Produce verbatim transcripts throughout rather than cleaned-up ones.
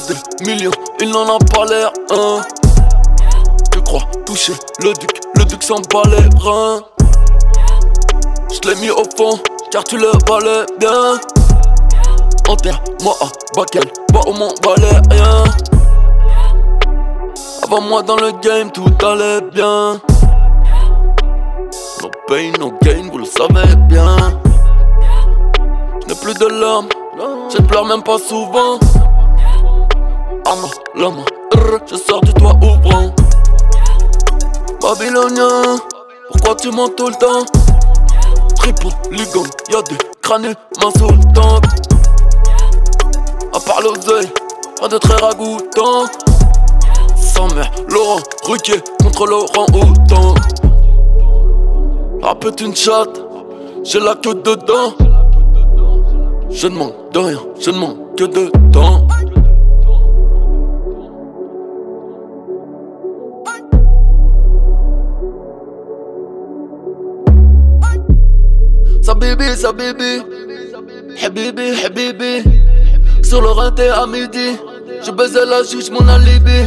Baisse des millions, il n'en a pas l'air, hein. Tu crois toucher le duc, le duc s'en bat les reins. J'l'ai mis au fond, car tu le valais bien. Enterre-moi à Bakel, bah au Mont Valérien. Avant moi dans le game, tout allait bien. No pain, no gain, vous le savez bien. J'n'ai plus de larmes, je ne pleure même pas souvent. Arme, lama, je sors du toit ouvrant. Babylonien, pourquoi tu mens tout le temps? Tripoli, y'a des crânes m'insultantes. À part l'oseille, pas de très ragoûtant. Sans mère, Laurent Ruquier contre Laurent Houtan. La pute une chatte, j'ai la queue dedans. Je ne manque de rien, je ne manque que de temps. Sa bibi, sa bibi, habibi, habibi. Sur le rinté à midi, je baisais la juge, mon alibi.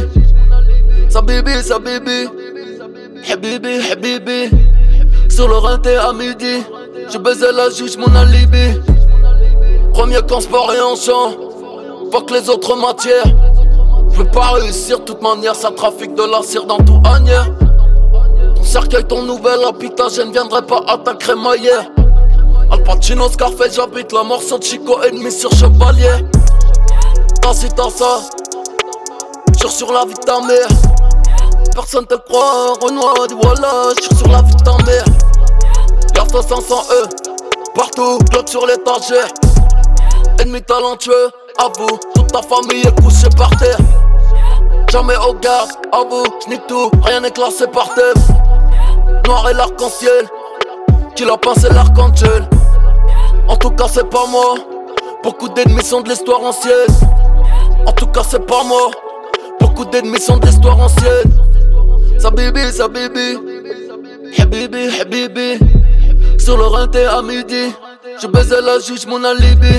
Sa bibi, sa bibi, habibi, habibi. Sur le rinté à midi, je baisais la juge, mon alibi. Premier qu'en sport et en chant, fuck les autres matières. Je peux pas réussir de toute manière, ça trafique de la cire dans tout anière. Ton cercueil, ton nouvel habitat, je ne viendrai pas à ta crémaillère. Al Pacino, Scarface, j'habite la mort sur Chico, ennemi sur chevalier. T'as si t'as ça, jure sur la vie de ta mère. Personne te croit, Renoir, dis voilà, jure sur la vie de ta mère. Y'a cinq cents E, partout, bloc sur l'étagère. Ennemi talentueux, à vous, toute ta famille est couchée par terre. Jamais au garde, à vous, j'nique tout, rien n'est classé par thème. Noir et l'arc-en-ciel, qui l'a pincé l'arc-en-ciel. En tout cas c'est pas moi, beaucoup d'ennemis sont de l'histoire ancienne. En tout cas c'est pas moi, beaucoup d'ennemis sont de l'histoire ancienne. Sa bibi, sa bibi, habibi, habibi. Sur le rinté à midi, je baisais la juge, mon alibi.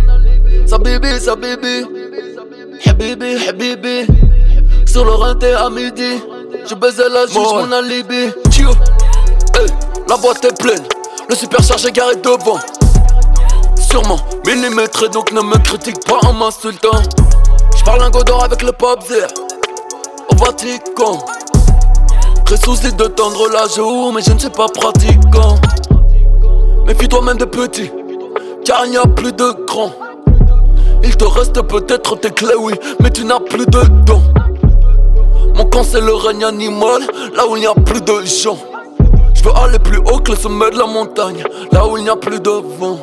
Sa bibi, sa bibi, habibi, habibi. Sur le rinté à midi, je baisais la juge, mon, mon alibi. Tio, hey, la boîte est pleine, le superchargé garé devant. Sûrement millimétré, donc ne me critique pas en m'insultant. J'parle un godor avec le pop zère au Vatican. Très souci de tendre la joue, mais je ne suis pas pratiquant. Méfie-toi même des petits, car il n'y a plus de grands. Il te reste peut-être tes clés, oui, mais tu n'as plus de dents. Mon camp c'est le règne animal, là où il n'y a plus de gens. Je veux aller plus haut que le sommet de la montagne, là où il n'y a plus de vent.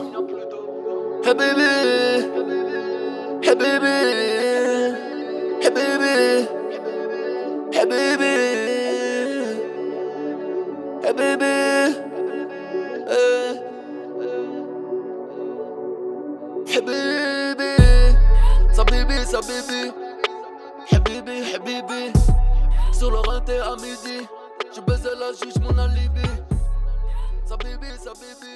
Hey baby, hey baby, hey baby, hey baby, hey baby, hey, hey baby, sa baby, sa baby, hey baby, hey baby. Sur le rinté à midi, je baisais la juge, mon alibi. Sa baby, sa baby.